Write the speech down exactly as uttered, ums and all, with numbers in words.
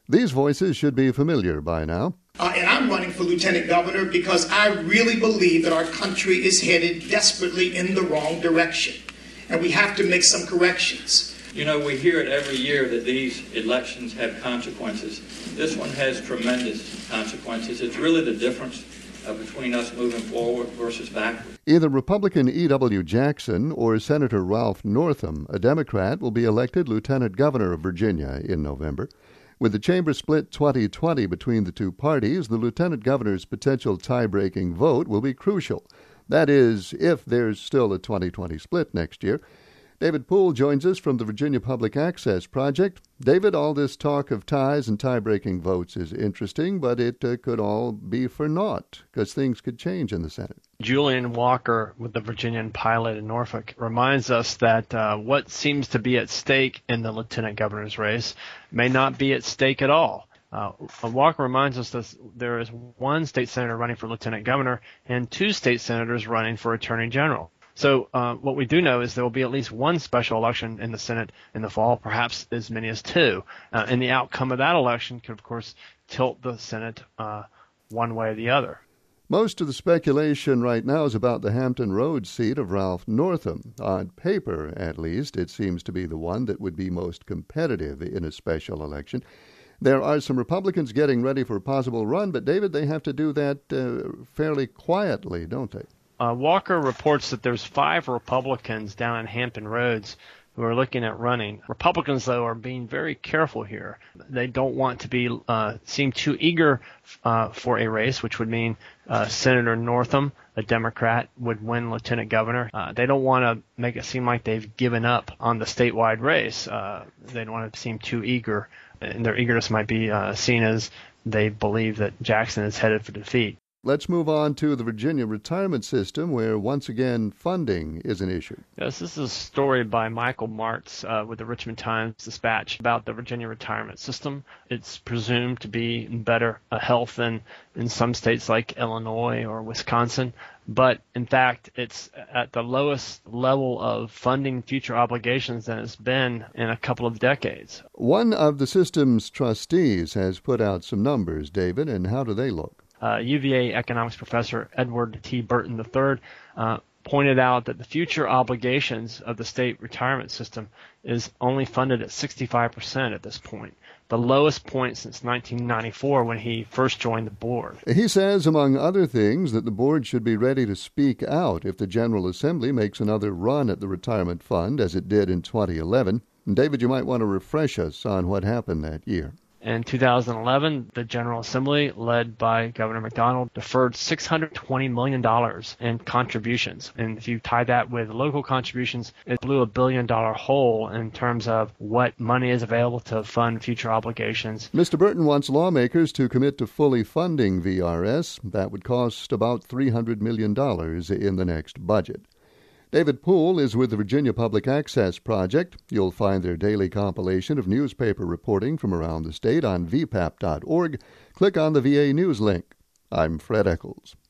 These voices should be familiar by now. Uh, and I'm running for lieutenant governor because I really believe that our country is headed desperately in the wrong direction. And we have to make some corrections. You know, we hear it every year that these elections have consequences. This one has tremendous consequences. It's really the difference uh, between us moving forward versus backward. Either Republican E W. Jackson or Senator Ralph Northam, a Democrat, will be elected lieutenant governor of Virginia in November. With the chamber split twenty twenty between the two parties, the lieutenant governor's potential tie-breaking vote will be crucial. That is, if there's still a twenty twenty split next year. David Poole joins us from the Virginia Public Access Project. David, all this talk of ties and tie-breaking votes is interesting, but it uh, could all be for naught, because things could change in the Senate. Julian Walker with the Virginian Pilot in Norfolk reminds us that uh, what seems to be at stake in the lieutenant governor's race may not be at stake at all. Uh, Walker reminds us that there is one state senator running for lieutenant governor and two state senators running for attorney general. So uh, what we do know is there will be at least one special election in the Senate in the fall, perhaps as many as two. Uh, and the outcome of that election could, of course, tilt the Senate uh, one way or the other. Most of the speculation right now is about the Hampton Roads seat of Ralph Northam. On paper, at least, it seems to be the one that would be most competitive in a special election. There are some Republicans getting ready for a possible run, but, David, they have to do that uh, fairly quietly, don't they? Uh, Walker reports that there's five Republicans down in Hampton Roads who are looking at running. Republicans, though, are being very careful here. They don't want to be uh, seem too eager uh, for a race, which would mean uh, Senator Northam, a Democrat, would win lieutenant governor. Uh, they don't want to make it seem like they've given up on the statewide race. Uh, they don't want to seem too eager, and their eagerness might be uh, seen as they believe that Jackson is headed for defeat. Let's move on to the Virginia retirement system, where, once again, funding is an issue. Yes, this is a story by Michael Martz uh, with the Richmond Times-Dispatch about the Virginia retirement system. It's presumed to be in better uh, health than in some states like Illinois or Wisconsin. But, in fact, it's at the lowest level of funding future obligations than it's been in a couple of decades. One of the system's trustees has put out some numbers, David, and how do they look? Uh, U V A economics professor Edward T. Burton the third uh, pointed out that the future obligations of the state retirement system is only funded at sixty-five percent at this point, the lowest point since nineteen ninety-four when he first joined the board. He says, among other things, that the board should be ready to speak out if the General Assembly makes another run at the retirement fund, as it did in twenty eleven. And David, you might want to refresh us on what happened that year. In two thousand eleven, the General Assembly, led by Governor McDonald, deferred six hundred twenty million dollars in contributions. And if you tie that with local contributions, it blew a billion dollar hole in terms of what money is available to fund future obligations. Mister Burton wants lawmakers to commit to fully funding V R S. That would cost about three hundred million dollars in the next budget. David Poole is with the Virginia Public Access Project. You'll find their daily compilation of newspaper reporting from around the state on v p a p dot org. Click on the V A News link. I'm Fred Eccles.